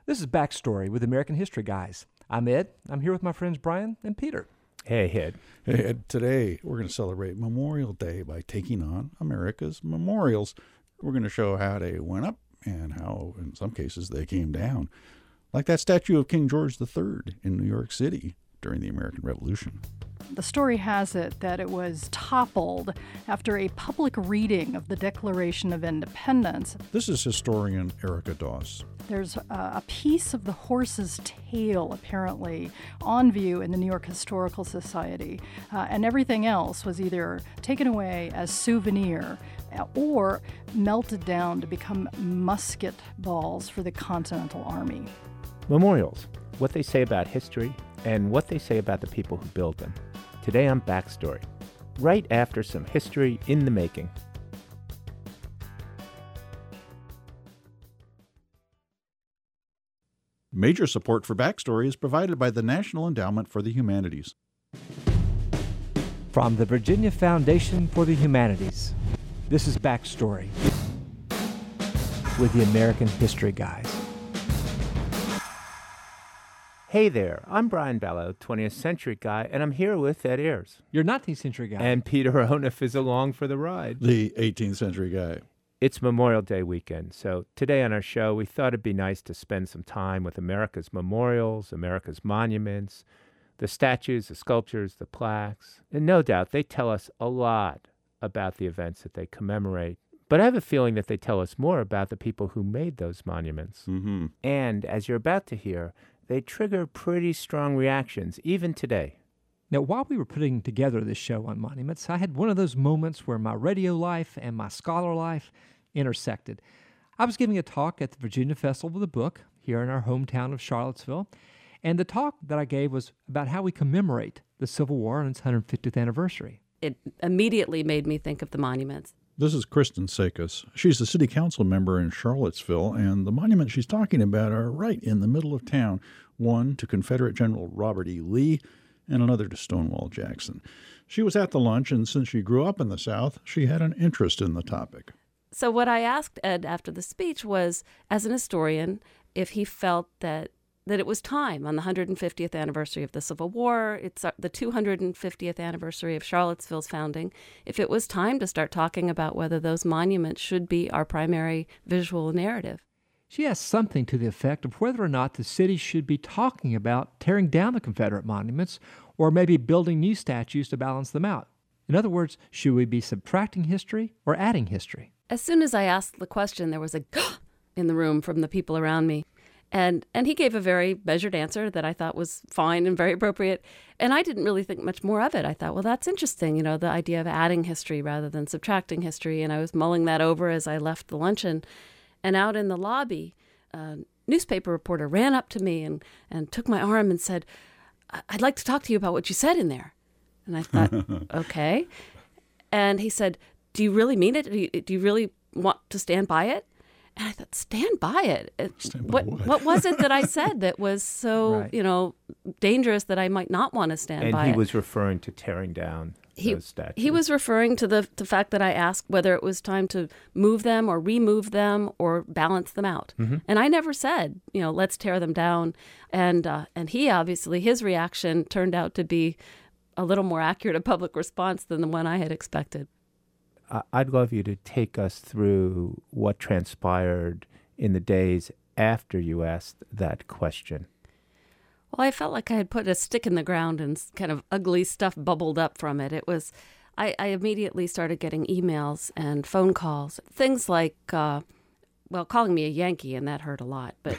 This is Backstory with American History Guys. I'm Ed. I'm here with my friends Brian and Peter. Hey, Ed. Hey, Ed. Today we're going to celebrate Memorial Day by taking on America's memorials. We're going to show how they went up and how, in some cases, they came down. Like that statue of King George III in New York City during the American Revolution. The story has it that it was toppled after a public reading of the Declaration of Independence. This is historian Erica Doss. There's a piece of the horse's tail, apparently, on view in the New York Historical Society, and everything else was either taken away as souvenir or melted down to become musket balls for the Continental Army. Memorials, what they say about history and what they say about the people who build them. Today on Backstory, right after some history in the making. Major support for Backstory is provided by the National Endowment for the Humanities. From the Virginia Foundation for the Humanities, this is Backstory with the American History Guys. Hey there, I'm Brian Ballow, 20th Century Guy, and I'm here with Ed Ayers. You're 19th Century Guy. And Peter Onuf is along for the ride. The 18th Century Guy. It's Memorial Day weekend, so today on our show, we thought it'd be nice to spend some time with America's memorials, America's monuments, the statues, the sculptures, the plaques. And no doubt, they tell us a lot about the events that they commemorate. But I have a feeling that they tell us more about the people who made those monuments. Mm-hmm. And as you're about to hear, they trigger pretty strong reactions, even today. Now, while we were putting together this show on monuments, I had one of those moments where my radio life and my scholar life intersected. I was giving a talk at the Virginia Festival of the Book here in our hometown of Charlottesville, and the talk that I gave was about how we commemorate the Civil War on its 150th anniversary. It immediately made me think of the monuments. This is Kristen Sakis. She's a city council member in Charlottesville, and the monuments she's talking about are right in the middle of town. One to Confederate General Robert E. Lee, and another to Stonewall Jackson. She was at the lunch, and since she grew up in the South, she had an interest in the topic. So what I asked Ed after the speech was, as an historian, if he felt that it was time on the 150th anniversary of the Civil War, it's the 250th anniversary of Charlottesville's founding, if it was time to start talking about whether those monuments should be our primary visual narrative. She asked something to the effect of whether or not the city should be talking about tearing down the Confederate monuments or maybe building new statues to balance them out. In other words, should we be subtracting history or adding history? As soon as I asked the question, there was a in the room from the people around me. And he gave a very measured answer that I thought was fine and very appropriate. And I didn't really think much more of it. I thought, well, that's interesting, the idea of adding history rather than subtracting history. And I was mulling that over as I left the luncheon. And out in the lobby, a newspaper reporter ran up to me and took my arm and said, I'd like to talk to you about what you said in there. And I thought, okay. And he said, do you really mean it? Do you really want to stand by it? And I thought, stand by it. What was it that I said that was so, right. Dangerous that I might not want to stand by it? And he was referring to tearing down those statues. He was referring to the fact that I asked whether it was time to move them or remove them or balance them out. Mm-hmm. And I never said, let's tear them down. And he obviously, his reaction turned out to be a little more accurate a public response than the one I had expected. I'd love you to take us through what transpired in the days after you asked that question. Well, I felt like I had put a stick in the ground and kind of ugly stuff bubbled up from it. I immediately started getting emails and phone calls, things like, calling me a Yankee, and that hurt a lot. But,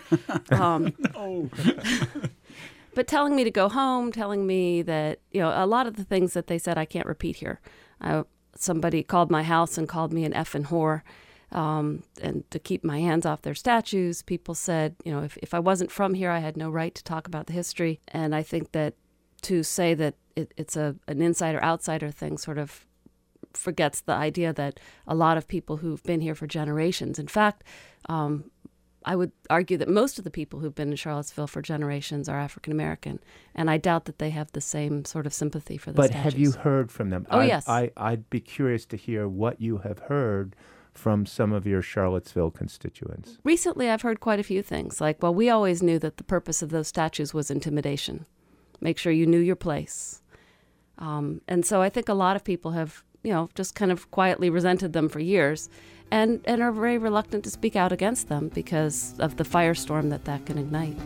but telling me to go home, telling me that, a lot of the things that they said I can't repeat here. Somebody called my house and called me an effing whore, and to keep my hands off their statues. People said, if I wasn't from here, I had no right to talk about the history. And I think that to say that it's an insider-outsider thing sort of forgets the idea that a lot of people who've been here for generations. In fact, I would argue that most of the people who've been in Charlottesville for generations are African American, and I doubt that they have the same sort of sympathy for the statues. But have you heard from them? Oh, yes. I'd be curious to hear what you have heard from some of your Charlottesville constituents? Recently, I've heard quite a few things, like, well, we always knew that the purpose of those statues was intimidation. Make sure you knew your place. And so I think a lot of people have, just kind of quietly resented them for years and are very reluctant to speak out against them because of the firestorm that can ignite.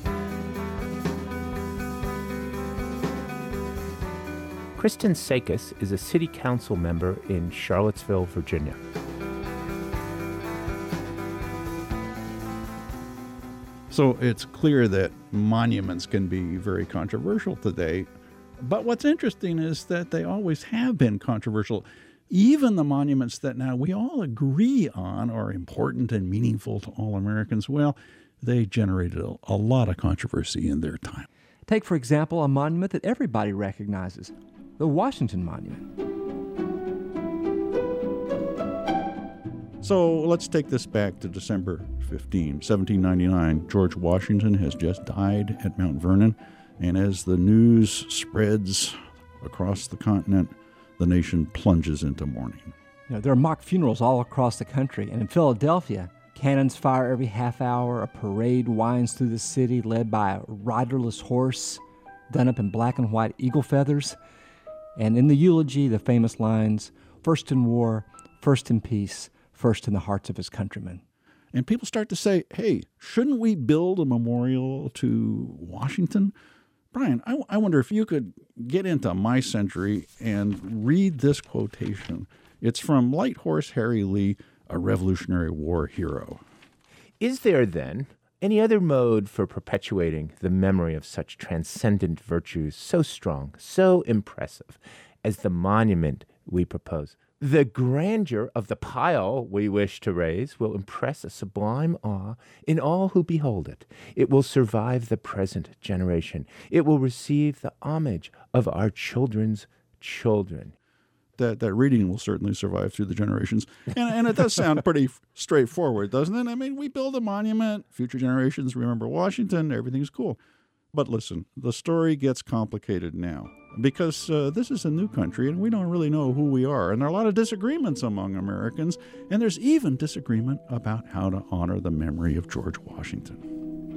Kristen Sakis is a city council member in Charlottesville, Virginia. So it's clear that monuments can be very controversial today. But what's interesting is that they always have been controversial. Even the monuments that now we all agree on are important and meaningful to all Americans, well, they generated a lot of controversy in their time. Take, for example, a monument that everybody recognizes, the Washington Monument. So let's take this back to December 15, 1799. George Washington has just died at Mount Vernon, and as the news spreads across the continent, the nation plunges into mourning. There are mock funerals all across the country, and in Philadelphia, cannons fire every half hour, a parade winds through the city led by a riderless horse done up in black and white eagle feathers. And in the eulogy, the famous lines, "First in war, first in peace, first in the hearts of his countrymen." And people start to say, hey, shouldn't we build a memorial to Washington? Brian, I wonder if you could get into my century and read this quotation. It's from Light Horse Harry Lee, a Revolutionary War hero. Is there, then, any other mode for perpetuating the memory of such transcendent virtues so strong, so impressive, as the monument we propose? The grandeur of the pile we wish to raise will impress a sublime awe in all who behold it. It will survive the present generation. It will receive the homage of our children's children. That reading will certainly survive through the generations. And it does sound pretty straightforward, doesn't it? I mean, we build a monument, future generations remember Washington, everything's cool. But listen, the story gets complicated now because this is a new country and we don't really know who we are. And there are a lot of disagreements among Americans, and there's even disagreement about how to honor the memory of George Washington.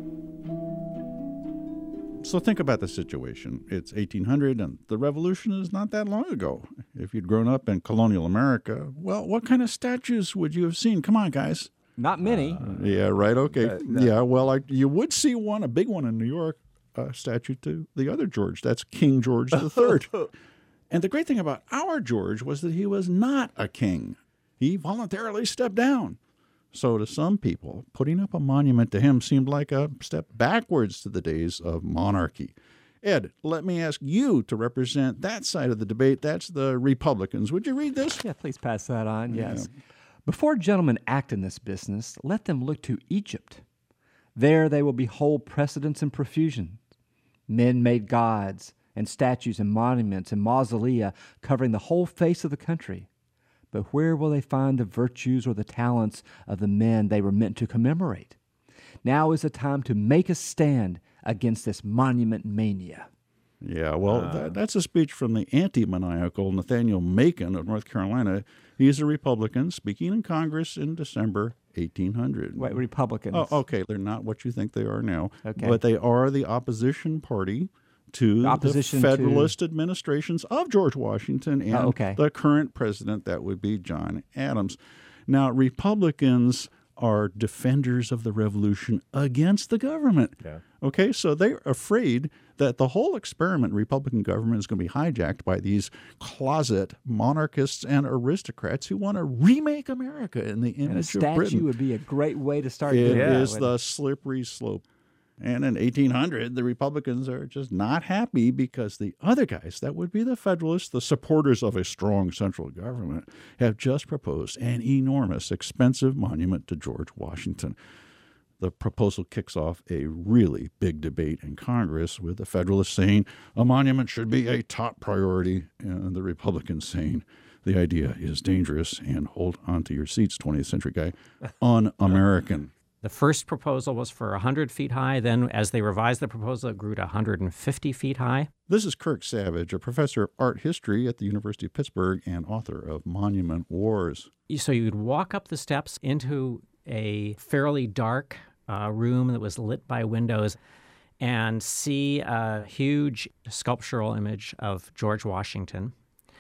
So think about the situation. It's 1800 and the revolution is not that long ago. If you'd grown up in colonial America, well, what kind of statues would you have seen? Come on, guys. Not many. Yeah, right. Okay. No. Yeah, well, you would see one, a big one in New York, statue to the other George. That's King George III. And the great thing about our George was that he was not a king. He voluntarily stepped down. So to some people, putting up a monument to him seemed like a step backwards to the days of monarchy. Ed, let me ask you to represent that side of the debate. That's the Republicans. Would you read this? Yeah, please pass that on. Yes. Yeah. Before gentlemen act in this business, let them look to Egypt. There they will behold precedents and profusion. Men made gods and statues and monuments and mausolea covering the whole face of the country. But where will they find the virtues or the talents of the men they were meant to commemorate? Now is the time to make a stand against this monument mania. Yeah, well, that's a speech from the anti-maniacal Nathaniel Macon of North Carolina. He's a Republican speaking in Congress in December 1800. Wait, Republicans? Oh, okay. They're not what you think they are now. Okay. But they are the opposition party to the Federalist administrations of George Washington and the current president, that would be John Adams. Now, Republicans are defenders of the revolution against the government. Yeah. Okay, so they're afraid that the whole experiment Republican government is going to be hijacked by these closet monarchists and aristocrats who want to remake America in the image of Britain. And a statue would be a great way to start doing that. It is the slippery slope. And in 1800, the Republicans are just not happy because the other guys, that would be the Federalists, the supporters of a strong central government, have just proposed an enormous, expensive monument to George Washington. The proposal kicks off a really big debate in Congress, with the Federalists saying a monument should be a top priority, and the Republicans saying the idea is dangerous and, hold on to your seats, 20th century guy, un-American. The first proposal was for 100 feet high. Then, as they revised the proposal, it grew to 150 feet high. This is Kirk Savage, a professor of art history at the University of Pittsburgh and author of Monument Wars. So you'd walk up the steps into a fairly dark room that was lit by windows and see a huge sculptural image of George Washington.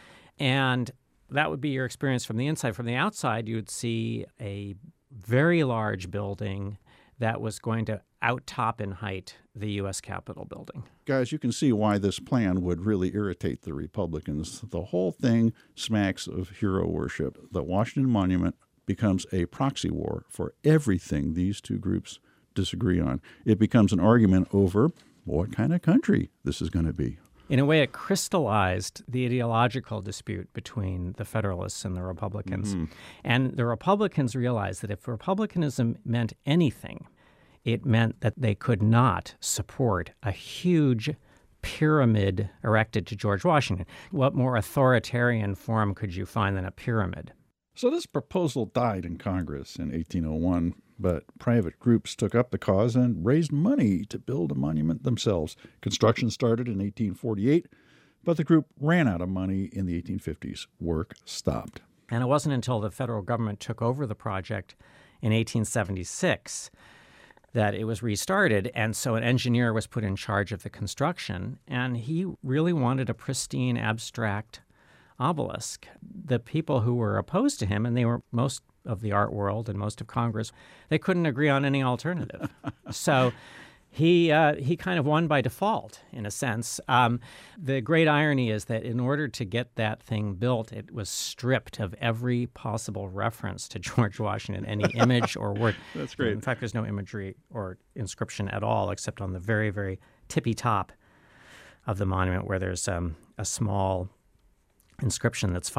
And that would be your experience from the inside. From the outside, you would see a very large building that was going to outtop in height the U.S. Capitol building. Guys, you can see why this plan would really irritate the Republicans. The whole thing smacks of hero worship. The Washington Monument becomes a proxy war for everything these two groups disagree on. It becomes an argument over what kind of country this is going to be. In a way, it crystallized the ideological dispute between the Federalists and the Republicans. Mm-hmm. And the Republicans realized that if Republicanism meant anything, it meant that they could not support a huge pyramid erected to George Washington. What more authoritarian form could you find than a pyramid? So this proposal died in Congress in 1801, but private groups took up the cause and raised money to build a monument themselves. Construction started in 1848, but the group ran out of money in the 1850s. Work stopped. And it wasn't until the federal government took over the project in 1876 that it was restarted. And so an engineer was put in charge of the construction, and he really wanted a pristine, abstract obelisk. The people who were opposed to him, and they were most of the art world and most of Congress, they couldn't agree on any alternative. So he kind of won by default, in a sense. The great irony is that in order to get that thing built, it was stripped of every possible reference to George Washington, any image or word. That's great. In fact, there's no imagery or inscription at all, except on the very, very tippy top of the monument, where there's a small inscription that's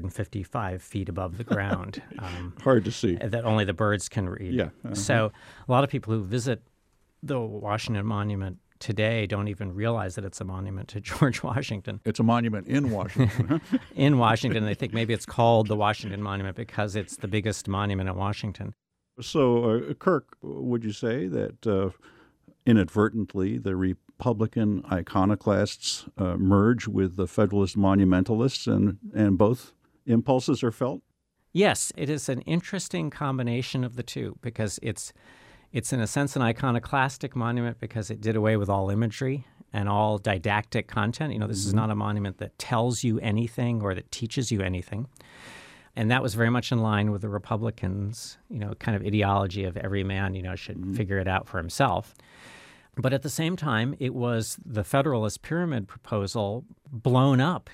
555 feet above the ground. Hard to see. That only the birds can read. Yeah. So a lot of people who visit the Washington Monument today don't even realize that it's a monument to George Washington. It's a monument in Washington. In Washington. They think maybe it's called the Washington Monument because it's the biggest monument in Washington. So, Kirk, would you say that inadvertently the Republican iconoclasts merge with the Federalist monumentalists and both impulses are felt? Yes, it is an interesting combination of the two because it's in a sense an iconoclastic monument because it did away with all imagery and all didactic content. You know, this is not a monument that tells you anything or that teaches you anything. And that was very much in line with the Republicans, kind of ideology of every man, should figure it out for himself. But at the same time, it was the Federalist Pyramid proposal blown up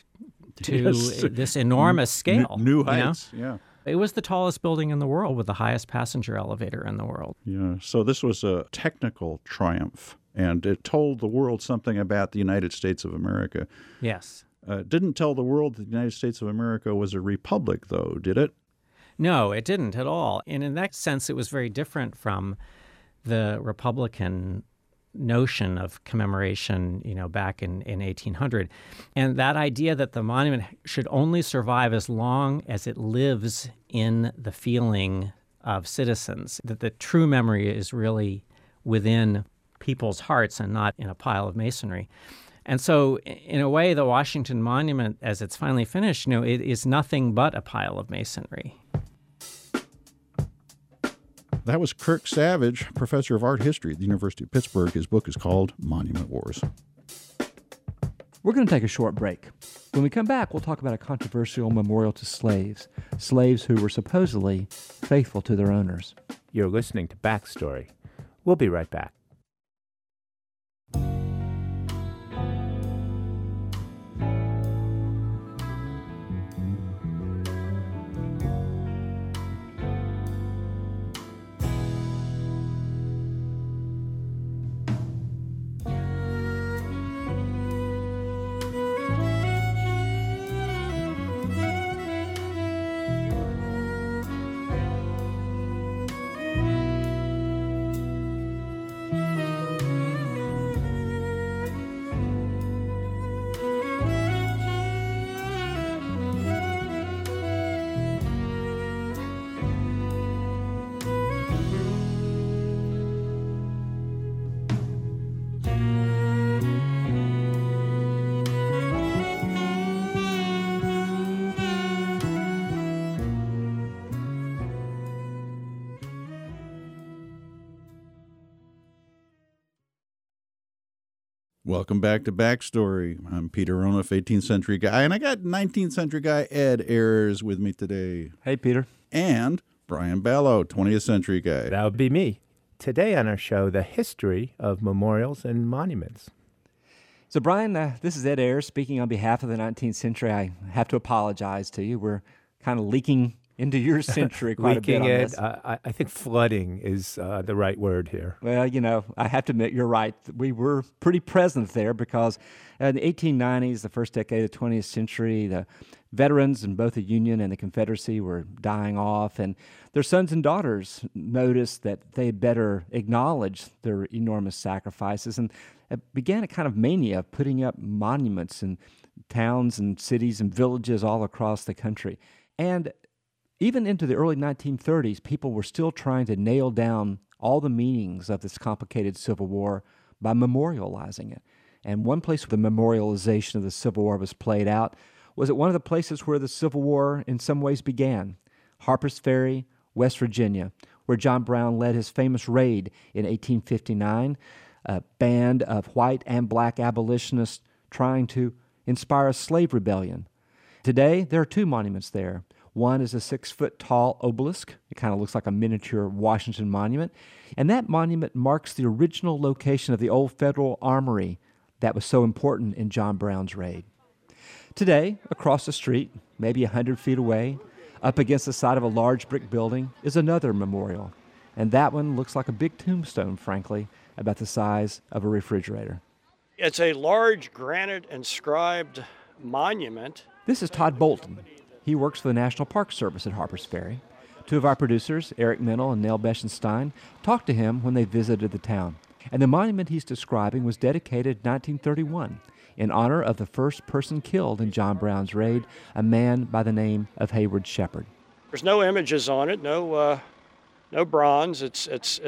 to this enormous scale. New heights, yeah. It was the tallest building in the world with the highest passenger elevator in the world. Yeah, so this was a technical triumph, and it told the world something about the United States of America. Yes. Didn't tell the world that the United States of America was a republic, though, did it? No, it didn't at all. And in that sense, it was very different from the Republican notion of commemoration, back in 1800. And that idea that the monument should only survive as long as it lives in the feeling of citizens, that the true memory is really within people's hearts and not in a pile of masonry. And so, in a way, the Washington Monument, as it's finally finished, it is nothing but a pile of masonry. That was Kirk Savage, professor of art history at the University of Pittsburgh. His book is called Monument Wars. We're going to take a short break. When we come back, we'll talk about a controversial memorial to slaves who were supposedly faithful to their owners. You're listening to Backstory. We'll be right back. Welcome back to Backstory. I'm Peter Ronoff, 18th century guy, and I got 19th century guy Ed Ayers with me today. Hey, Peter. And Brian Ballo, 20th century guy. That would be me. Today on our show, the history of memorials and monuments. So, Brian, this is Ed Ayers speaking on behalf of the 19th century. I have to apologize to you. We're kind of leaking into your century quite a bit on this. I think flooding is the right word here. Well, I have to admit, you're right. We were pretty present there because in the 1890s, the first decade of the 20th century, the veterans in both the Union and the Confederacy were dying off, and their sons and daughters noticed that they had better acknowledge their enormous sacrifices, and it began a kind of mania of putting up monuments in towns and cities and villages all across the country. And even into the early 1930s, people were still trying to nail down all the meanings of this complicated Civil War by memorializing it. And one place where the memorialization of the Civil War was played out was at one of the places where the Civil War in some ways began, Harper's Ferry, West Virginia, where John Brown led his famous raid in 1859, a band of white and black abolitionists trying to inspire a slave rebellion. Today, there are two monuments there. One is a 6-foot-tall obelisk. It kind of looks like a miniature Washington monument. And that monument marks the original location of the old Federal Armory that was so important in John Brown's raid. Today, across the street, maybe 100 feet away, up against the side of a large brick building, is another memorial. And that one looks like a big tombstone, frankly, about the size of a refrigerator. It's a large granite inscribed monument. This is Todd Bolton. He works for the National Park Service at Harper's Ferry. Two of our producers, Eric Mennel and Nell Beschenstein, talked to him when they visited the town. And the monument he's describing was dedicated in 1931 in honor of the first person killed in John Brown's raid, a man by the name of Hayward Shepherd. There's no images on it, no bronze. It's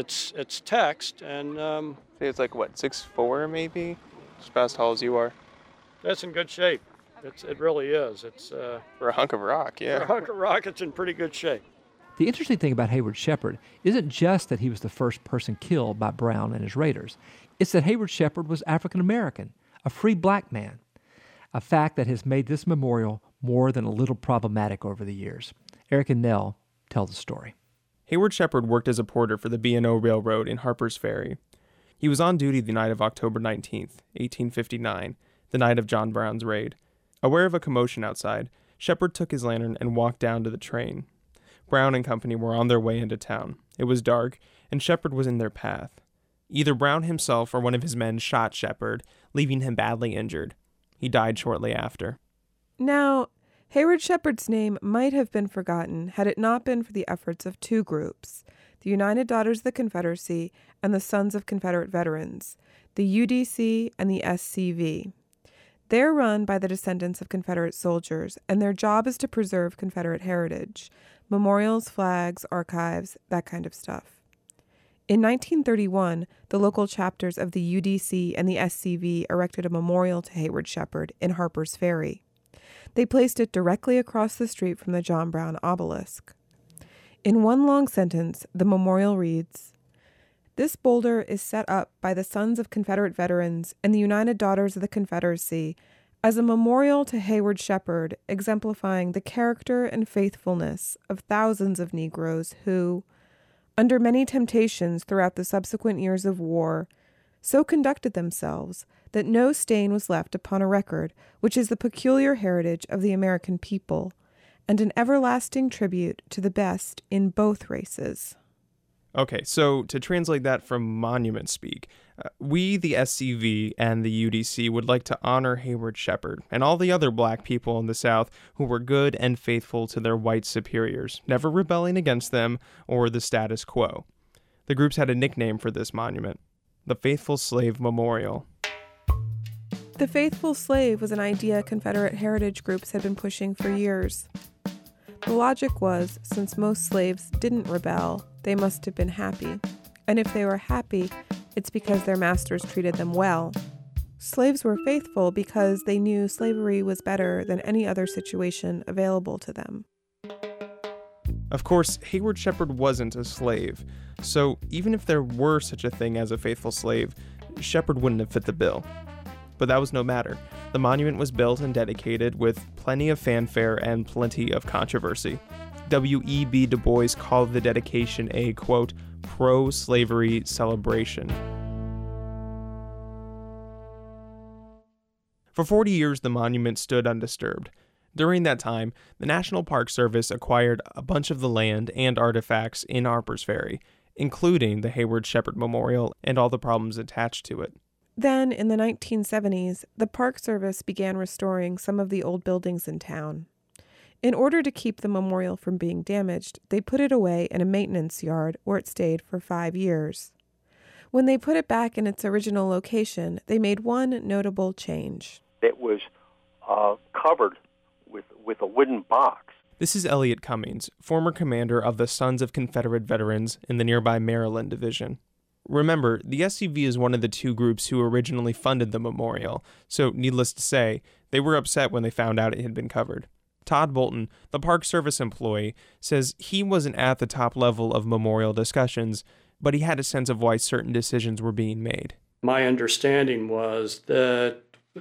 text, and it's like what, 6'4" maybe, just about as tall as you are. That's in good shape. It really is. It's for a hunk of rock, yeah. For a hunk of rock, it's in pretty good shape. The interesting thing about Hayward Shepherd isn't just that he was the first person killed by Brown and his raiders. It's that Hayward Shepherd was African American, a free black man, a fact that has made this memorial more than a little problematic over the years. Eric and Nell tell the story. Hayward Shepherd worked as a porter for the B&O Railroad in Harper's Ferry. He was on duty the night of October 19th, 1859, the night of John Brown's raid. Aware of a commotion outside, Shepherd took his lantern and walked down to the train. Brown and company were on their way into town. It was dark, and Shepherd was in their path. Either Brown himself or one of his men shot Shepherd, leaving him badly injured. He died shortly after. Now, Hayward Shepherd's name might have been forgotten had it not been for the efforts of two groups, the United Daughters of the Confederacy and the Sons of Confederate Veterans, the UDC and the SCV. They're run by the descendants of Confederate soldiers, and their job is to preserve Confederate heritage, memorials, flags, archives, that kind of stuff. In 1931, the local chapters of the UDC and the SCV erected a memorial to Hayward Shepherd in Harper's Ferry. They placed it directly across the street from the John Brown obelisk. In one long sentence, the memorial reads, "This boulder is set up by the Sons of Confederate Veterans and the United Daughters of the Confederacy as a memorial to Hayward Shepherd, exemplifying the character and faithfulness of thousands of Negroes who, under many temptations throughout the subsequent years of war, so conducted themselves that no stain was left upon a record which is the peculiar heritage of the American people, and an everlasting tribute to the best in both races." Okay, so to translate that from monument speak, we, the SCV and the UDC, would like to honor Hayward Shepherd and all the other black people in the South who were good and faithful to their white superiors, never rebelling against them or the status quo. The groups had a nickname for this monument, the Faithful Slave Memorial. The Faithful Slave was an idea Confederate heritage groups had been pushing for years. The logic was, since most slaves didn't rebel, they must have been happy. And if they were happy, it's because their masters treated them well. Slaves were faithful because they knew slavery was better than any other situation available to them. Of course, Hayward Shepherd wasn't a slave, so even if there were such a thing as a faithful slave, Shepherd wouldn't have fit the bill. but that was no matter. The monument was built and dedicated with plenty of fanfare and plenty of controversy. W.E.B. Du Bois called the dedication a, quote, pro-slavery celebration. For 40 years, the monument stood undisturbed. During that time, the National Park Service acquired a bunch of the land and artifacts in Harpers Ferry, including the Hayward Shepherd Memorial and all the problems attached to it. Then, in the 1970s, the Park Service began restoring some of the old buildings in town. In order to keep the memorial from being damaged, they put it away in a maintenance yard where it stayed for 5 years. When they put it back in its original location, they made one notable change. It was covered with a wooden box. This is Elliot Cummings, former commander of the Sons of Confederate Veterans in the nearby Maryland Division. Remember, the SCV is one of the two groups who originally funded the memorial, so needless to say, they were upset when they found out it had been covered. Todd Bolton, the Park Service employee, says he wasn't at the top level of memorial discussions, but he had a sense of why certain decisions were being made. My understanding was that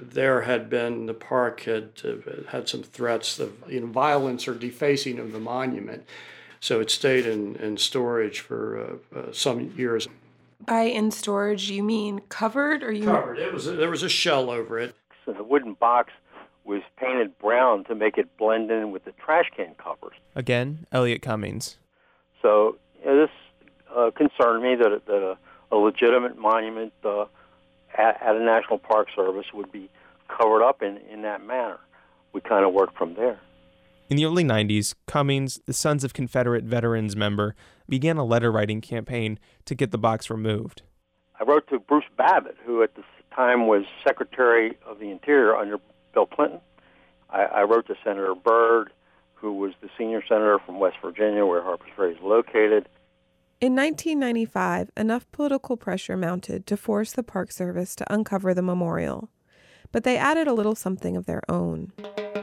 the park had some threats of violence or defacing of the monument, so it stayed in storage for some years. By in storage, you mean covered, or you covered? There was a shell over it. So the wooden box was painted brown to make it blend in with the trash can covers. Again, Elliot Cummings. So this concerned me that a legitimate monument at a National Park Service would be covered up in that manner. We kind of worked from there. In the early 90s, Cummings, the Sons of Confederate Veterans member, began a letter-writing campaign to get the box removed. I wrote to Bruce Babbitt, who at the time was Secretary of the Interior under Bill Clinton. I wrote to Senator Byrd, who was the senior senator from West Virginia, where Harpers Ferry is located. In 1995, enough political pressure mounted to force the Park Service to uncover the memorial, but they added a little something of their own.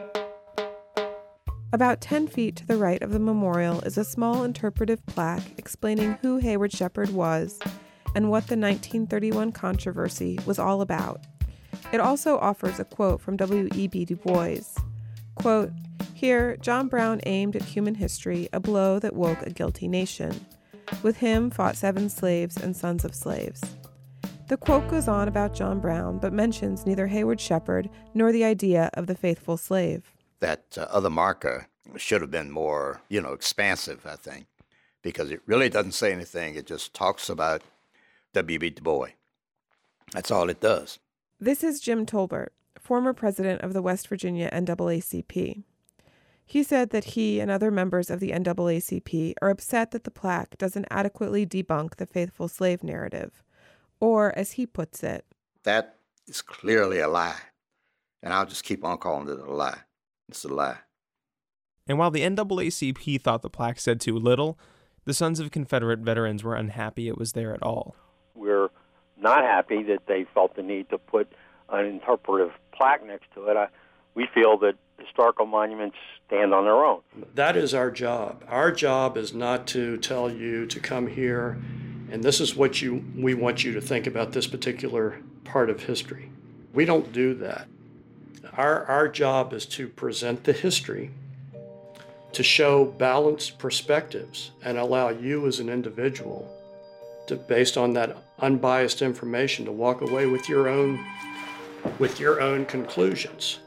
About 10 feet to the right of the memorial is a small interpretive plaque explaining who Hayward Shepherd was and what the 1931 controversy was all about. It also offers a quote from W.E.B. Du Bois. Quote, "Here, John Brown aimed at human history a blow that woke a guilty nation. With him fought 7 slaves and sons of slaves." The quote goes on about John Brown, but mentions neither Hayward Shepherd nor the idea of the faithful slave. That other marker should have been more, expansive, I think, because it really doesn't say anything. It just talks about W.B. Du Bois. That's all it does. This is Jim Tolbert, former president of the West Virginia NAACP. He said that he and other members of the NAACP are upset that the plaque doesn't adequately debunk the faithful slave narrative, or, as he puts it, that is clearly a lie, and I'll just keep on calling it a lie. It's a lie. And while the NAACP thought the plaque said too little, the Sons of Confederate Veterans were unhappy it was there at all. We're not happy that they felt the need to put an interpretive plaque next to it. We feel that historical monuments stand on their own. That is our job. Our job is not to tell you to come here and this is what we want you to think about this particular part of history. We don't do that. Our job is to present the history, to show balanced perspectives, and allow you as an individual to, based on that unbiased information, to walk away with your own conclusions.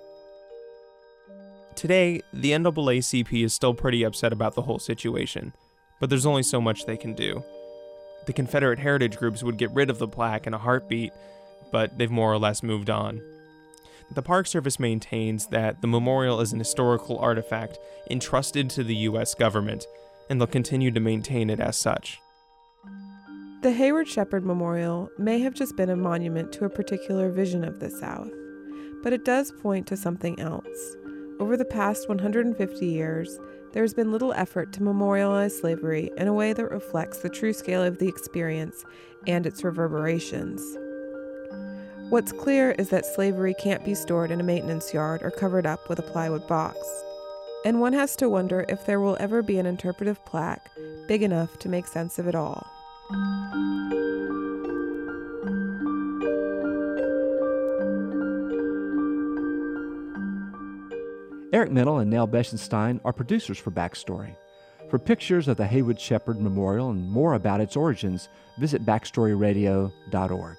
Today, the NAACP is still pretty upset about the whole situation, but there's only so much they can do. The Confederate heritage groups would get rid of the plaque in a heartbeat, but they've more or less moved on. The Park Service maintains that the memorial is an historical artifact entrusted to the U.S. government, and they'll continue to maintain it as such. The Hayward Shepherd Memorial may have just been a monument to a particular vision of the South, but it does point to something else. Over the past 150 years, there has been little effort to memorialize slavery in a way that reflects the true scale of the experience and its reverberations. What's clear is that slavery can't be stored in a maintenance yard or covered up with a plywood box. And one has to wonder if there will ever be an interpretive plaque big enough to make sense of it all. Eric Mennel and Nell Beschenstein are producers for Backstory. For pictures of the Haywood Shepherd Memorial and more about its origins, visit backstoryradio.org.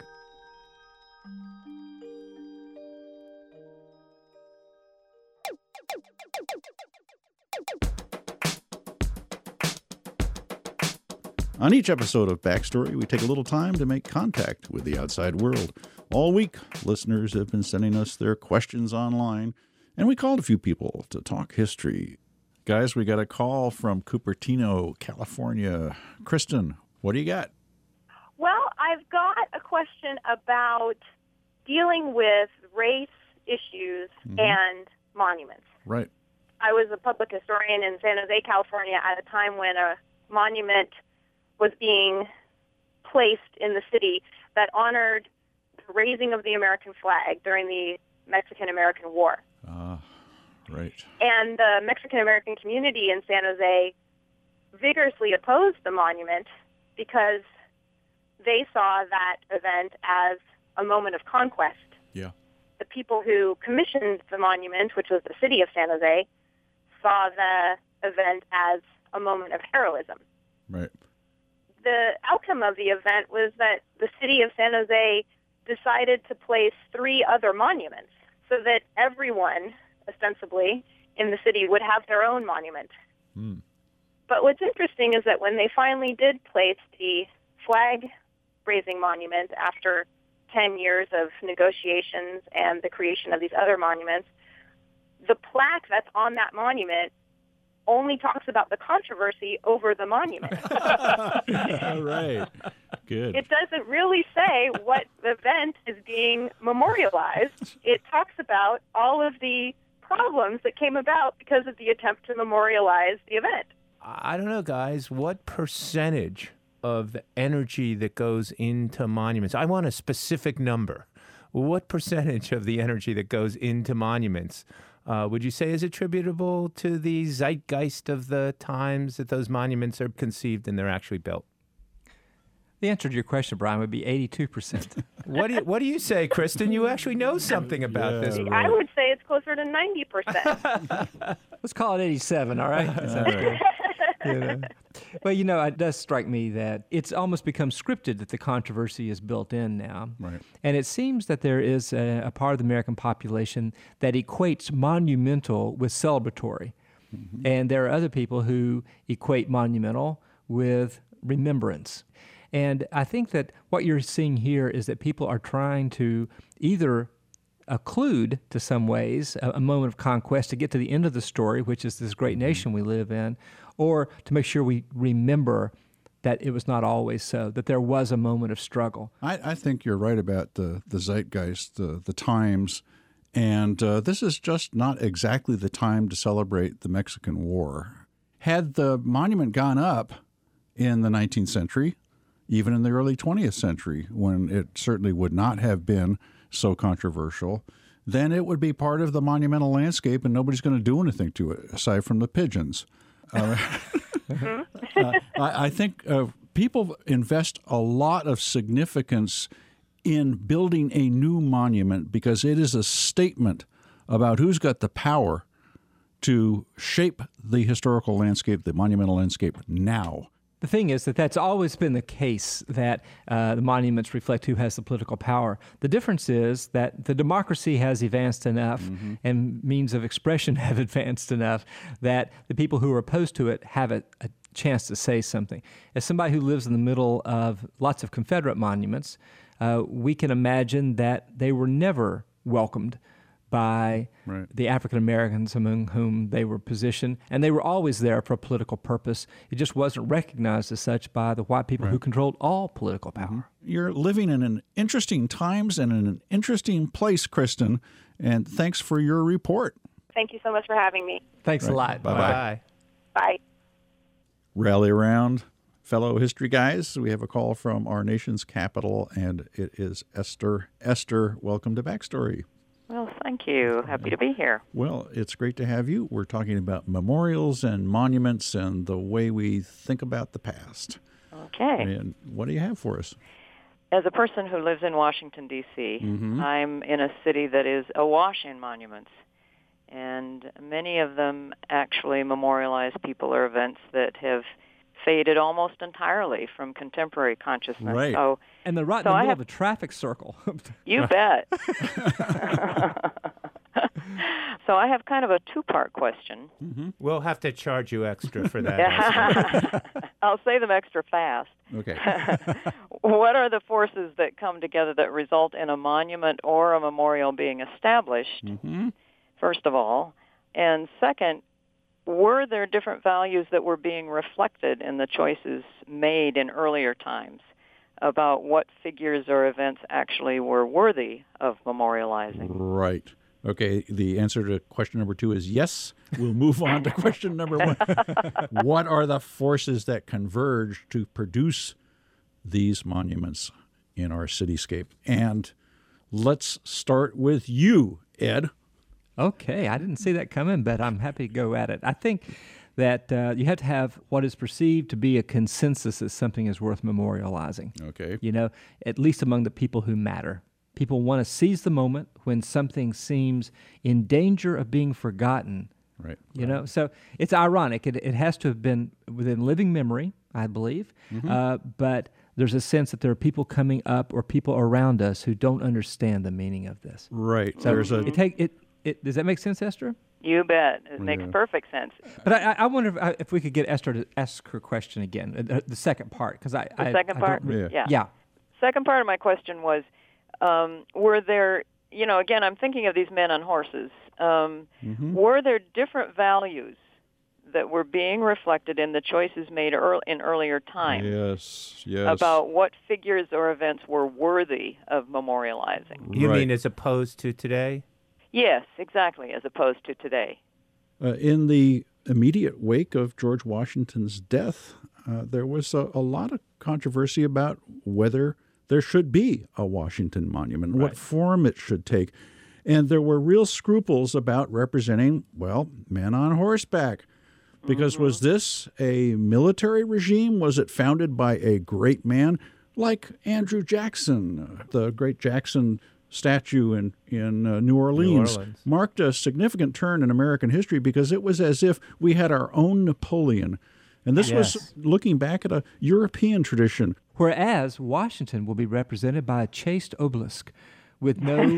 On each episode of Backstory, we take a little time to make contact with the outside world. All week, listeners have been sending us their questions online, and we called a few people to talk history. Guys, we got a call from Cupertino, California. Kristen, what do you got? Well, I've got a question about dealing with race issues and monuments. Right. I was a public historian in San Jose, California at a time when a monument was being placed in the city that honored the raising of the American flag during the Mexican-American War. Right. And the Mexican-American community in San Jose vigorously opposed the monument because they saw that event as a moment of conquest. Yeah. The people who commissioned the monument, which was the city of San Jose, saw the event as a moment of heroism. Right. The outcome of the event was that the city of San Jose decided to place 3 other monuments so that everyone, ostensibly, in the city would have their own monument. But what's interesting is that when they finally did place the flag-raising monument after 10 years of negotiations and the creation of these other monuments, the plaque that's on that monument only talks about the controversy over the monument. Right. Good. It doesn't really say what event is being memorialized. It talks about all of the problems that came about because of the attempt to memorialize the event. I don't know, guys. What percentage of the energy that goes into monuments? I want a specific number. What percentage of the energy that goes into monuments would you say is attributable to the zeitgeist of the times that those monuments are conceived and they're actually built? The answer to your question, Brian, would be 82%. What do you say, Kristen? You actually know something about this. I would say it's closer to 90%. Let's call it 87, all right? Well, it does strike me that it's almost become scripted that the controversy is built in now. Right. And it seems that there is a part of the American population that equates monumental with celebratory. And there are other people who equate monumental with remembrance. And I think that what you're seeing here is that people are trying to either occlude, to some ways, a moment of conquest to get to the end of the story, which is this great nation we live in, or to make sure we remember that it was not always so, that there was a moment of struggle. I think you're right about the zeitgeist, the times, and this is just not exactly the time to celebrate the Mexican War. Had the monument gone up in the 19th century, even in the early 20th century, when it certainly would not have been so controversial, then it would be part of the monumental landscape and nobody's going to do anything to it, aside from the pigeons. I think people invest a lot of significance in building a new monument because it is a statement about who's got the power to shape the historical landscape, the monumental landscape now. The thing is that that's always been the case, that the monuments reflect who has the political power. The difference is that the democracy has advanced enough and means of expression have advanced enough that the people who are opposed to it have a chance to say something. As somebody who lives in the middle of lots of Confederate monuments, we can imagine that they were never welcomed by the African Americans among whom they were positioned, and they were always there for a political purpose. It just wasn't recognized as such by the white people who controlled all political power. You're living in an interesting times and in an interesting place, Kristen, and thanks for your report. Thank you so much for having me. Thanks a lot. Bye-bye. Bye. Rally around, fellow history guys. We have a call from our nation's capital, and it is Esther. Esther, welcome to Backstory. Well, thank you. Happy to be here. Well, it's great to have you. We're talking about memorials and monuments and the way we think about the past. Okay. And what do you have for us? As a person who lives in Washington, D.C., I'm in a city that is awash in monuments. and many of them actually memorialize people or events that have faded almost entirely from contemporary consciousness. Right. So, And they're right in so the I middle have- of a traffic circle. You bet. So I have kind of a two-part question. We'll have to charge you extra for that. Esther. I'll say them extra fast. Okay. What are the forces that come together that result in a monument or a memorial being established, first of all? And second, were there different values that were being reflected in the choices made in earlier times about what figures or events actually were worthy of memorializing? Right. Okay, the answer to question number 2 is yes. We'll move on to question number 1. What are the forces that converge to produce these monuments in our cityscape? And let's start with you, Ed. Okay, I didn't see that coming, but I'm happy to go at it. I think that you have to have what is perceived to be a consensus that something is worth memorializing. Okay. You know, at least among the people who matter. People want to seize the moment when something seems in danger of being forgotten. Right. You know, so it's ironic. It has to have been within living memory, I believe, but there's a sense that there are people coming up or people around us who don't understand the meaning of this. Right. So does that make sense, Esther? You bet. It makes perfect sense. But I wonder if we could get Esther to ask her question again, the second part, because The second part? Yeah. Second part of my question was, were there, again, I'm thinking of these men on horses. Were there different values that were being reflected in the choices made in earlier times? Yes. About what figures or events were worthy of memorializing? You mean as opposed to today? Yes, exactly, as opposed to today. In the immediate wake of George Washington's death, there was a lot of controversy about whether there should be a Washington Monument, what form it should take. And there were real scruples about representing, men on horseback. Because was this a military regime? Was it founded by a great man like Andrew Jackson? The great Jackson statue in New Orleans marked a significant turn in American history because it was as if we had our own Napoleon. And this was looking back at a European tradition. Whereas Washington will be represented by a chaste obelisk with no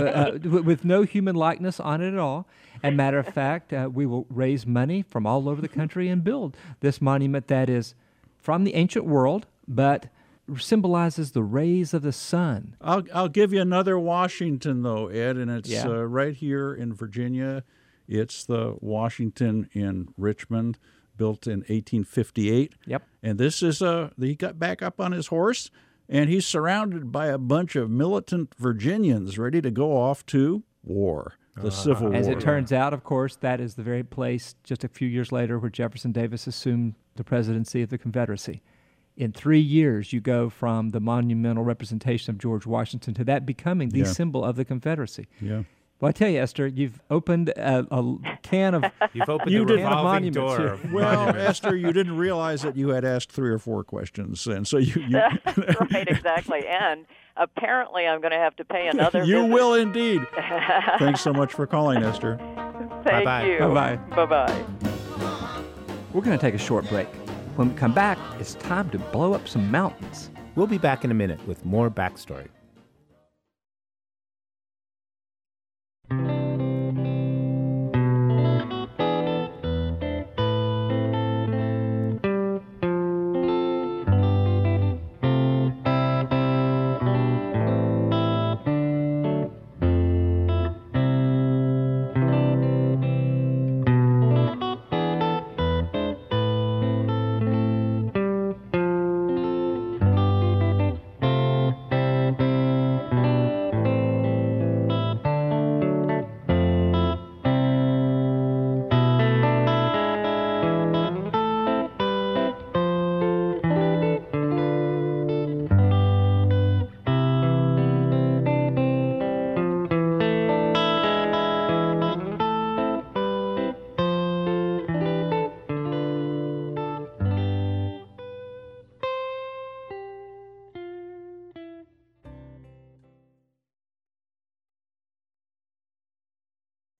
with no human likeness on it at all. And matter of fact, we will raise money from all over the country and build this monument that is from the ancient world, but symbolizes the rays of the sun. I'll give you another Washington, though, Ed, and it's right here in Virginia. It's the Washington in Richmond, built in 1858. Yep. And this is he got back up on his horse, and he's surrounded by a bunch of militant Virginians ready to go off to war, the Civil War. As it turns out, of course, that is the very place just a few years later where Jefferson Davis assumed the presidency of the Confederacy. In 3 years, you go from the monumental representation of George Washington to that becoming the symbol of the Confederacy. Yeah. Well, I tell you, Esther, you've opened a can of You've opened the revolving door here. of Well, monuments. Esther, you didn't realize that you had asked 3 or 4 questions, and so you That's right, exactly. And apparently I'm going to have to pay another you visit. will indeed. Thanks so much for calling, Esther. Thank Bye-bye. you. Bye-bye. Bye-bye. We're going to take a short break. When we come back, it's time to blow up some mountains. We'll be back in a minute with more backstory.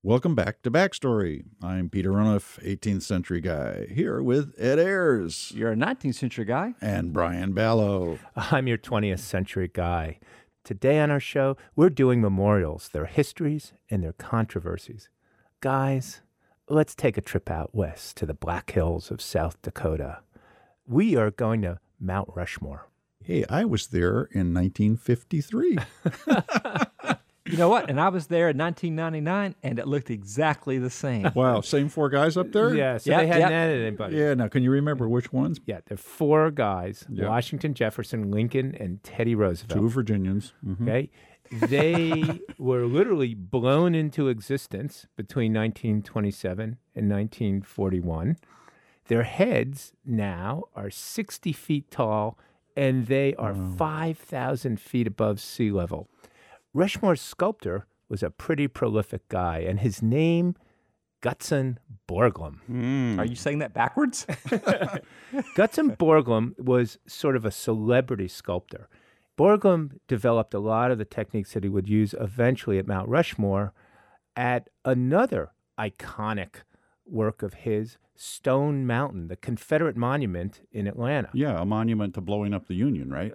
Welcome back to Backstory. I'm Peter Runiff, 18th century guy, here with Ed Ayers. You're a 19th century guy. And Brian Ballo. I'm your 20th century guy. Today on our show, we're doing memorials, their histories and their controversies. Guys, let's take a trip out west to the Black Hills of South Dakota. We are going to Mount Rushmore. Hey, I was there in 1953. You know what? And I was there in 1999, and it looked exactly the same. Wow, same four guys up there? Yeah, so they hadn't added anybody. Yeah, now can you remember which ones? Yeah, there are four guys, Washington, Jefferson, Lincoln, and Teddy Roosevelt. Two Virginians. Mm-hmm. Okay. They were literally blown into existence between 1927 and 1941. Their heads now are 60 feet tall, and they are 5,000 feet above sea level. Rushmore's sculptor was a pretty prolific guy, and his name, Gutzon Borglum. Are you saying that backwards? Gutzon Borglum was sort of a celebrity sculptor. Borglum developed a lot of the techniques that he would use eventually at Mount Rushmore at another iconic work of his, Stone Mountain, the Confederate monument in Atlanta. Yeah, a monument to blowing up the Union, right?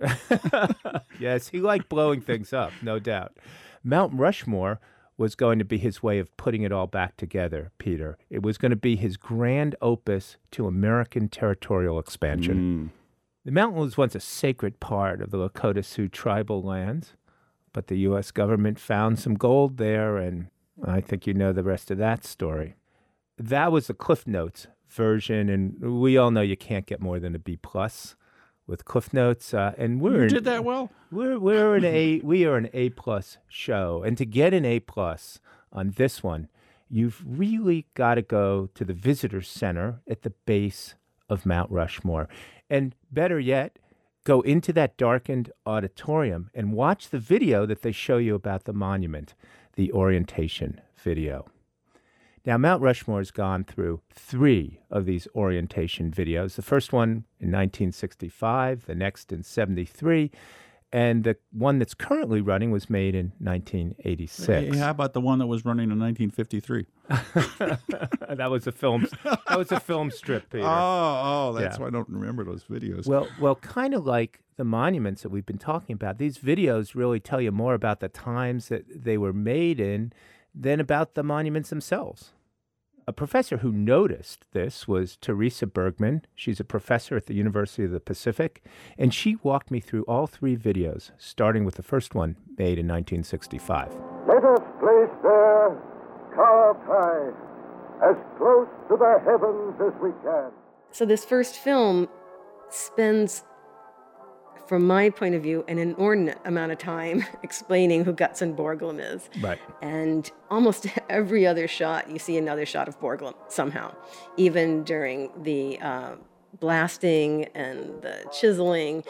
Yes, he liked blowing things up, no doubt. Mount Rushmore was going to be his way of putting it all back together, Peter. It was going to be his grand opus to American territorial expansion. The mountain was once a sacred part of the Lakota Sioux tribal lands, but the U.S. government found some gold there, and I think you know the rest of that story. That was the Cliff Notes version, and we all know you can't get more than a B+ with Cliff Notes. And You did that well. We are an A+ show, and to get an A+ on this one, you've really got to go to the visitor center at the base of Mount Rushmore, and better yet, go into that darkened auditorium and watch the video that they show you about the monument, the orientation video. Now, Mount Rushmore has gone through 3 of these orientation videos. The first one in 1965, the next in 73, and the one that's currently running was made in 1986. Hey, how about the one that was running in 1953? That was a film. That was a film strip, Peter. That's why I don't remember those videos. Well, kind of like the monuments that we've been talking about, these videos really tell you more about the times that they were made in than about the monuments themselves. A professor who noticed this was Teresa Bergman. She's a professor at the University of the Pacific, and she walked me through all 3 videos, starting with the first one made in 1965. Let us place there, carved high, as close to the heavens as we can. So this first film spends, from my point of view, an inordinate amount of time explaining who Gutzon Borglum is. Right. And almost every other shot, you see another shot of Borglum somehow. Even during the blasting and the chiseling,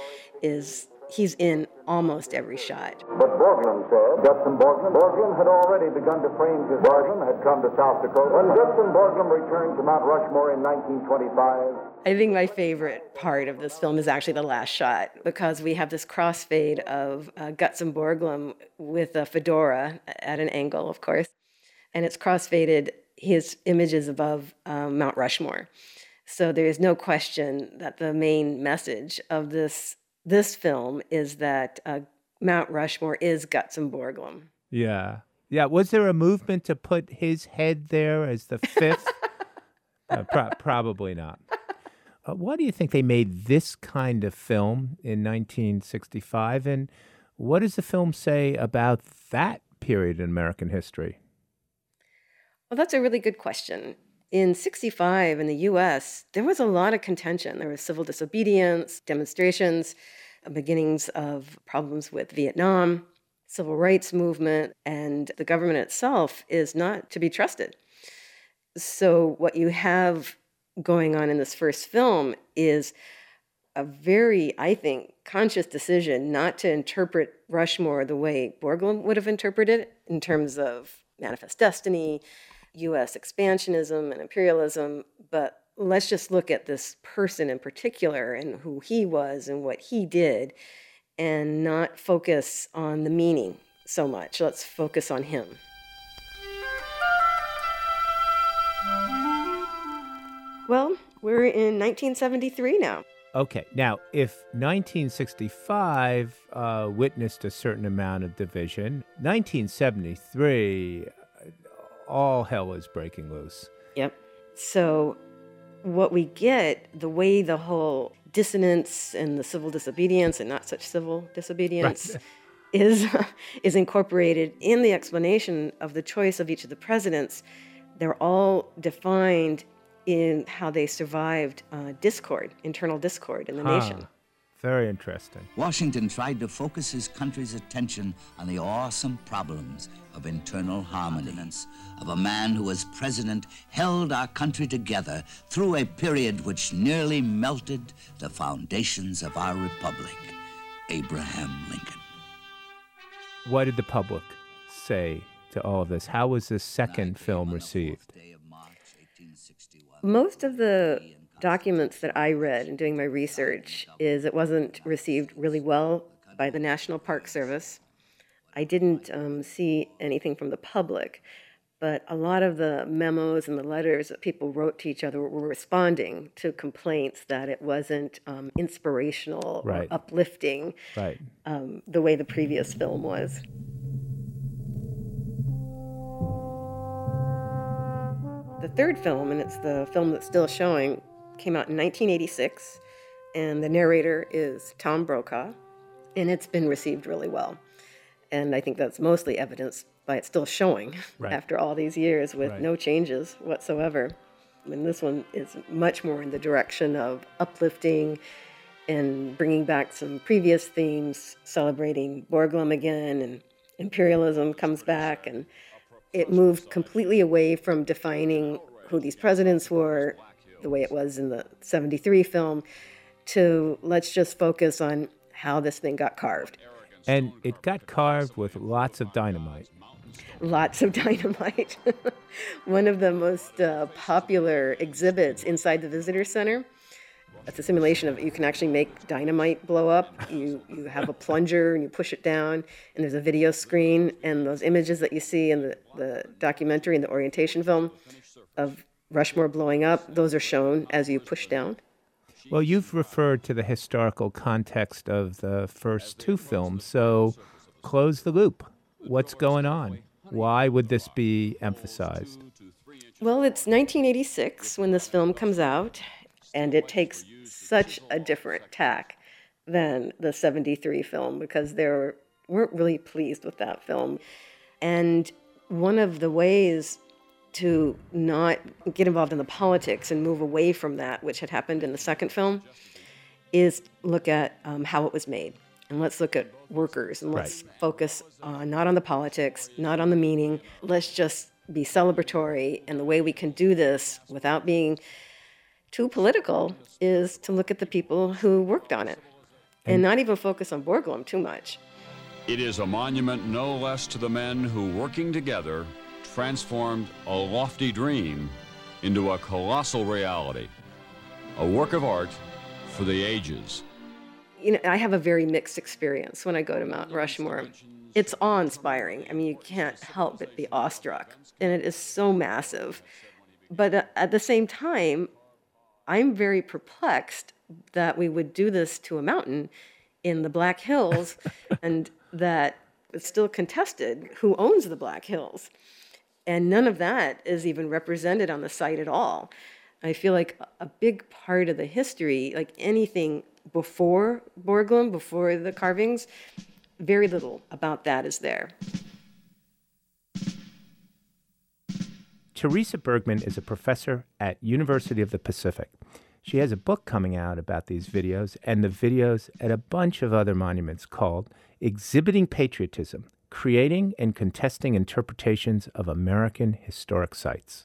he's in almost every shot. But Borglum said, Gutzon Borglum had already begun to frame his Borglum had come to South Dakota. When Gutzon Borglum returned to Mount Rushmore in 1925. I think my favorite part of this film is actually the last shot, because we have this crossfade of Gutzon Borglum with a fedora at an angle, of course, and it's crossfaded. His image is above Mount Rushmore. So there is no question that the main message of this film is that Mount Rushmore is Gutzon Borglum. Yeah. Yeah. Was there a movement to put his head there as the 5th? Probably not. Why do you think they made this kind of film in 1965? And what does the film say about that period in American history? Well, that's a really good question. In 65 in the U.S., there was a lot of contention. There was civil disobedience, demonstrations, beginnings of problems with Vietnam, civil rights movement, and the government itself is not to be trusted. So what you have going on in this first film is a very, I think, conscious decision not to interpret Rushmore the way Borglum would have interpreted it in terms of manifest destiny, U.S. expansionism and imperialism, but let's just look at this person in particular and who he was and what he did and not focus on the meaning so much. Let's focus on him. Well, we're in 1973 now. Okay, now, if 1965 witnessed a certain amount of division, 1973, all hell is breaking loose. Yep. So what we get, the way the whole dissonance and the civil disobedience and not such civil disobedience is incorporated in the explanation of the choice of each of the presidents, they're all defined in how they survived discord, internal discord in the nation. Very interesting. Washington tried to focus his country's attention on the awesome problems of internal harmony, of a man who, as president, held our country together through a period which nearly melted the foundations of our republic, Abraham Lincoln. What did the public say to all of this? How was this second film received? Most of the documents that I read in doing my research is it wasn't received really well by the National Park Service. I didn't see anything from the public, but a lot of the memos and the letters that people wrote to each other were responding to complaints that it wasn't inspirational or uplifting the way the previous film was. The third film, and it's the film that's still showing, came out in 1986, and the narrator is Tom Brokaw, and it's been received really well. And I think that's mostly evidenced by it still showing after all these years with no changes whatsoever. I mean, this one is much more in the direction of uplifting and bringing back some previous themes, celebrating Borglum again, and imperialism comes back, and it moved completely away from defining who these presidents were, the way it was in the 73 film, to let's just focus on how this thing got carved. And it got carved with lots of dynamite. Lots of dynamite. One of the most popular exhibits inside the visitor center. It's a simulation of you can actually make dynamite blow up. You have a plunger and you push it down, and there's a video screen, and those images that you see in the documentary and the orientation film of Rushmore blowing up, those are shown as you push down. Well, you've referred to the historical context of the first two films, so close the loop. What's going on? Why would this be emphasized? Well, it's 1986 when this film comes out, and it takes such a different tack than the 73 film because they weren't really pleased with that film. And one of the ways to not get involved in the politics and move away from that, which had happened in the second film, is look at how it was made. And let's look at workers, and let's focus not on the politics, not on the meaning. Let's just be celebratory. And the way we can do this without being too political is to look at the people who worked on it and not even focus on Borglum too much. It is a monument no less to the men who, working together, transformed a lofty dream into a colossal reality, a work of art for the ages. You know, I have a very mixed experience when I go to Mount Rushmore. It's awe-inspiring. I mean, you can't help but be awestruck, and it is so massive. But at the same time, I'm very perplexed that we would do this to a mountain in the Black Hills and that it's still contested who owns the Black Hills. And none of that is even represented on the site at all. I feel like a big part of the history, like anything before Borglum, before the carvings, very little about that is there. Teresa Bergman is a professor at University of the Pacific. She has a book coming out about these videos and the videos at a bunch of other monuments called Exhibiting Patriotism, Creating and Contesting Interpretations of American Historic Sites.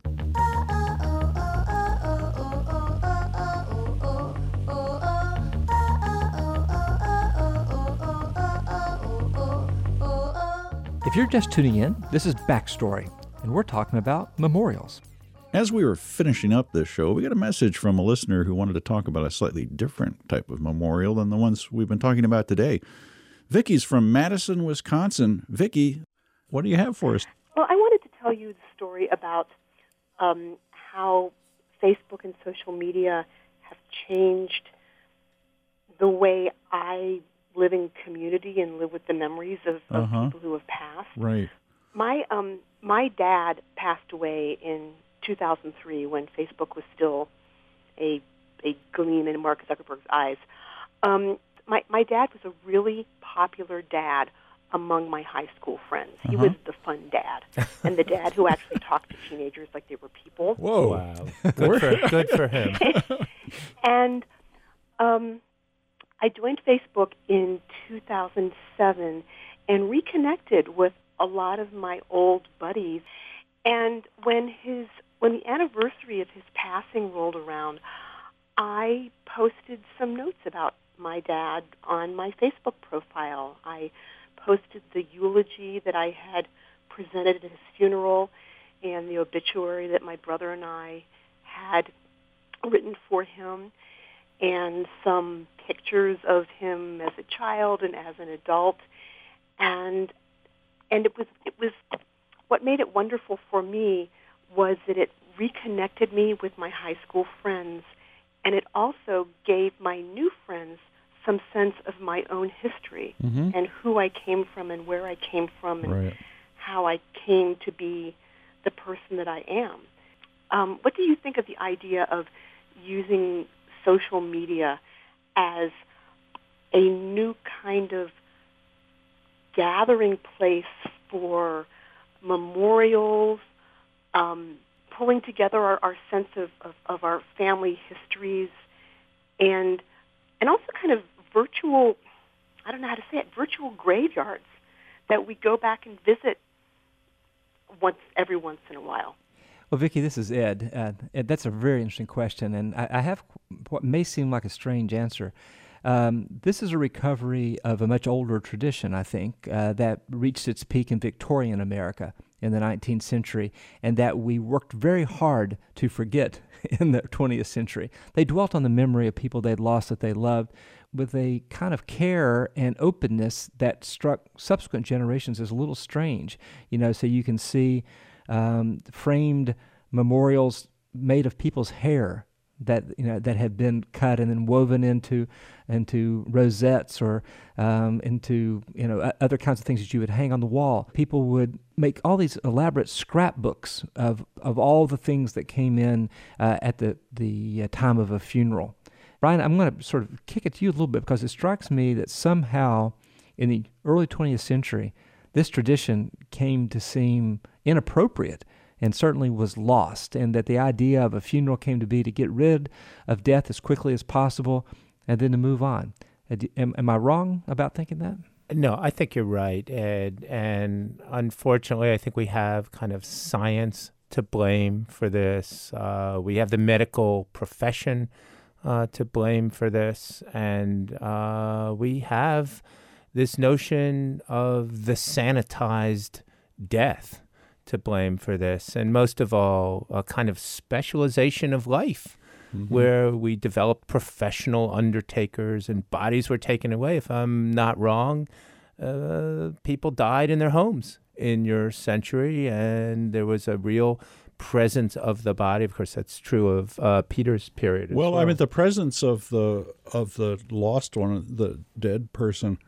If you're just tuning in, this is Backstory, and we're talking about memorials. As we were finishing up this show, we got a message from a listener who wanted to talk about a slightly different type of memorial than the ones we've been talking about today. Vicky's from Madison, Wisconsin. Vicky, what do you have for us? Well, I wanted to tell you the story about how Facebook and social media have changed the way I live in community and live with the memories of people who have passed. Right. My dad passed away in 2003 when Facebook was still a gleam in Mark Zuckerberg's eyes. My dad was a really popular dad among my high school friends. He was the fun dad, and the dad who actually talked to teenagers like they were people. Whoa! Wow, good for him. And I joined Facebook in 2007 and reconnected with a lot of my old buddies. And when the anniversary of his passing rolled around, I posted some notes about my dad on my Facebook profile. I posted the eulogy that I had presented at his funeral and the obituary that my brother and I had written for him, and some pictures of him as a child and as an adult. And it was what made it wonderful for me was that it reconnected me with my high school friends, and it also gave my new friends some sense of my own history and who I came from and where I came from and how I came to be the person that I am. What do you think of the idea of using social media as a new kind of gathering place for memorials, pulling together our sense of our family histories, and also kind of virtual, I don't know how to say it, virtual graveyards that we go back and visit every once in a while? Well, Vicki, this is Ed. Ed, that's a very interesting question, and I have what may seem like a strange answer. This is a recovery of a much older tradition, I think, that reached its peak in Victorian America in the 19th century, and that we worked very hard to forget in the 20th century. They dwelt on the memory of people they'd lost that they loved with a kind of care and openness that struck subsequent generations as a little strange. So you can see framed memorials made of people's hair that had been cut and then woven into rosettes or into other kinds of things that you would hang on the wall. People would make all these elaborate scrapbooks of all the things that came in at the time of a funeral. Brian, I'm going to sort of kick it to you a little bit because it strikes me that somehow in the early 20th century, this tradition came to seem inappropriate and certainly was lost, and that the idea of a funeral came to be to get rid of death as quickly as possible and then to move on. Am I wrong about thinking that? No, I think you're right, Ed. And unfortunately, I think we have kind of science to blame for this. We have the medical profession to blame for this. And we have this notion of the sanitized death to blame for this. And most of all, a kind of specialization of life where we developed professional undertakers and bodies were taken away. If I'm not wrong, people died in their homes in your century, and there was a real presence of the body. Of course, that's true of Peter's period. Well, I mean, the presence of the lost one, the dead person,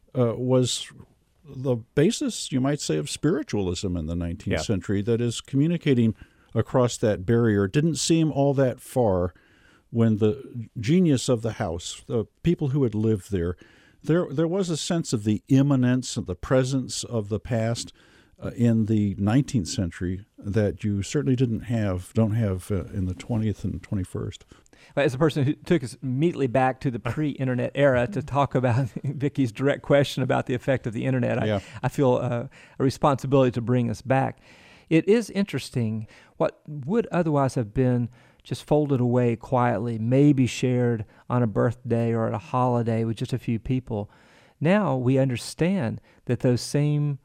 was the basis, you might say, of spiritualism in the 19th century. That is, communicating across that barrier. It didn't seem all that far when the genius of the house, the people who had lived there was a sense of the immanence of the presence of the past in the 19th century that you certainly don't have in the 20th and 21st. As a person who took us immediately back to the pre-internet era to talk about Vicki's direct question about the effect of the internet, I feel a responsibility to bring us back. It is interesting what would otherwise have been just folded away quietly, maybe shared on a birthday or at a holiday with just a few people. Now we understand that those same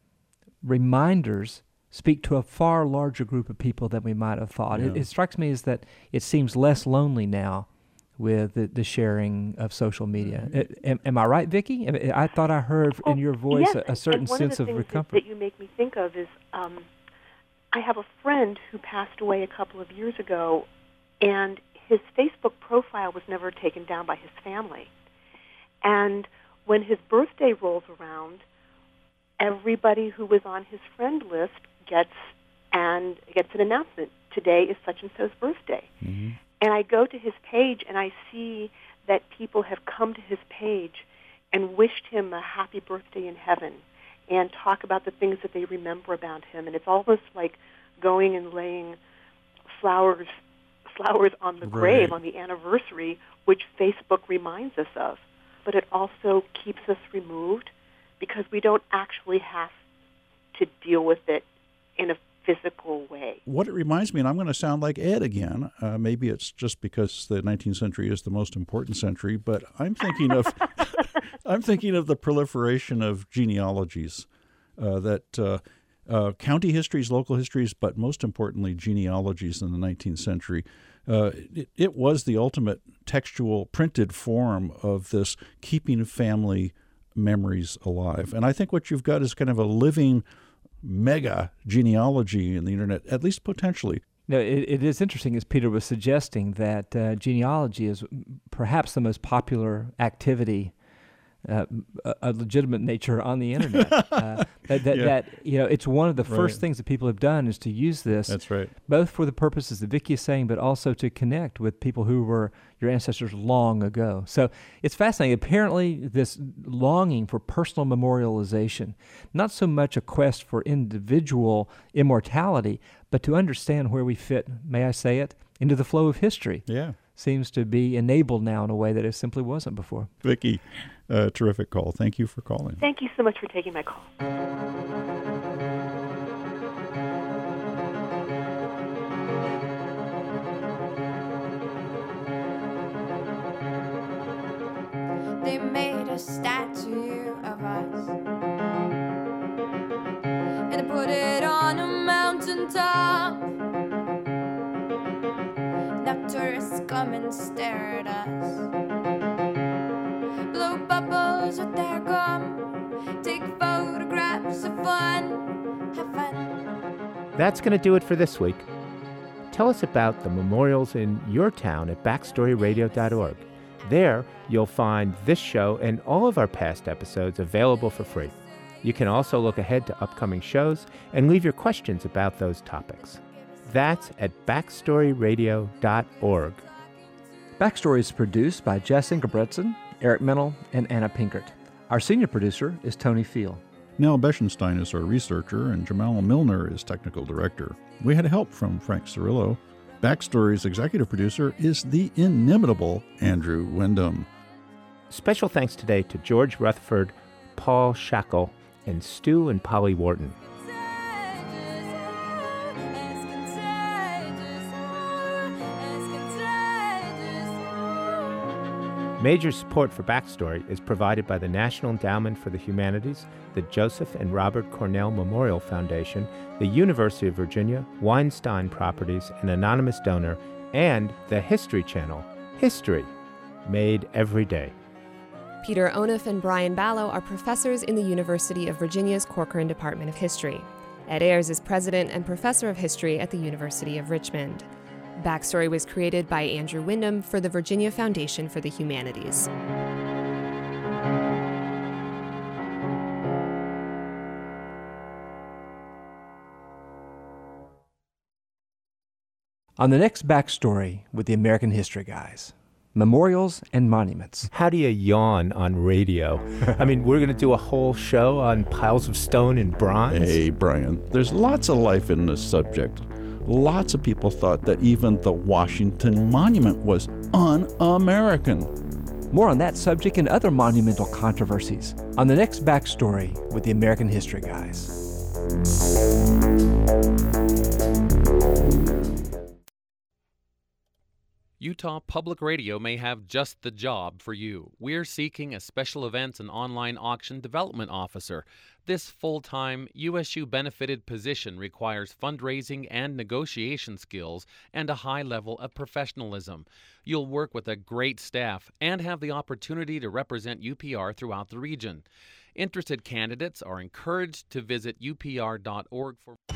reminders speak to a far larger group of people than we might have thought. Yeah. It strikes me as that it seems less lonely now with the sharing of social media. Am I right, Vicki? I thought I heard in your voice a certain sense of recompense. recompense. That you make me think of is I have a friend who passed away a couple of years ago and his Facebook profile was never taken down by his family. And when his birthday rolls around, everybody who was on his friend list gets an announcement. Today is such and so's birthday. Mm-hmm. And I go to his page and I see that people have come to his page and wished him a happy birthday in heaven and talk about the things that they remember about him. And it's almost like going and laying flowers on the grave on the anniversary, which Facebook reminds us of. But it also keeps us removed because we don't actually have to deal with it in a physical way. What it reminds me, and I'm going to sound like Ed again, maybe it's just because the 19th century is the most important century, but I'm thinking of the proliferation of genealogies, county histories, local histories, but most importantly, genealogies in the 19th century. It was the ultimate textual, printed form of this keeping family memories alive. And I think what you've got is kind of a living mega genealogy in the internet, at least potentially. No, it is interesting, as Peter was suggesting, that genealogy is perhaps the most popular activity, a legitimate nature on the internet. That it's one of the first things that people have done is to use this. That's right. Both for the purposes that Vicki is saying, but also to connect with people who were your ancestors long ago. So it's fascinating. Apparently, this longing for personal memorialization, not so much a quest for individual immortality, but to understand where we fit, may I say it, into the flow of history. Yeah. Seems to be enabled now in a way that it simply wasn't before. Vicki, terrific call. Thank you for calling. Thank you so much for taking my call. They made a statue of us and they put it on a mountaintop. Now tourists come and stare at us, blow bubbles with their gum, take photographs of fun, have fun. That's going to do it for this week. Tell us about the memorials in your town at backstoryradio.org. There, you'll find this show and all of our past episodes available for free. You can also look ahead to upcoming shows and leave your questions about those topics. That's at backstoryradio.org. Backstory is produced by Jess Ingebretson, Eric Mennel, and Anna Pinkert. Our senior producer is Tony Field. Nell Beschenstein is our researcher, and Jamal Milner is technical director. We had help from Frank Cirillo. Backstory's executive producer is the inimitable Andrew Wyndham. Special thanks today to George Rutherford, Paul Shackle, and Stu and Polly Wharton. Major support for Backstory is provided by the National Endowment for the Humanities, the Joseph and Robert Cornell Memorial Foundation, the University of Virginia, Weinstein Properties, an anonymous donor, and the History Channel. History, made every day. Peter Onuf and Brian Ballo are professors in the University of Virginia's Corcoran Department of History. Ed Ayers is president and professor of history at the University of Richmond. Backstory was created by Andrew Wyndham for the Virginia Foundation for the Humanities. On the next Backstory with the American History Guys, memorials and monuments. How do you yawn on radio? I mean, we're going to do a whole show on piles of stone and bronze? Hey, Brian, there's lots of life in this subject. Lots of people thought that even the Washington Monument was un-American. More on that subject and other monumental controversies on the next Backstory with the American History Guys. Utah Public Radio may have just the job for you. We're seeking a special events and online auction development officer. This full-time, USU-benefited position requires fundraising and negotiation skills and a high level of professionalism. You'll work with a great staff and have the opportunity to represent UPR throughout the region. Interested candidates are encouraged to visit upr.org for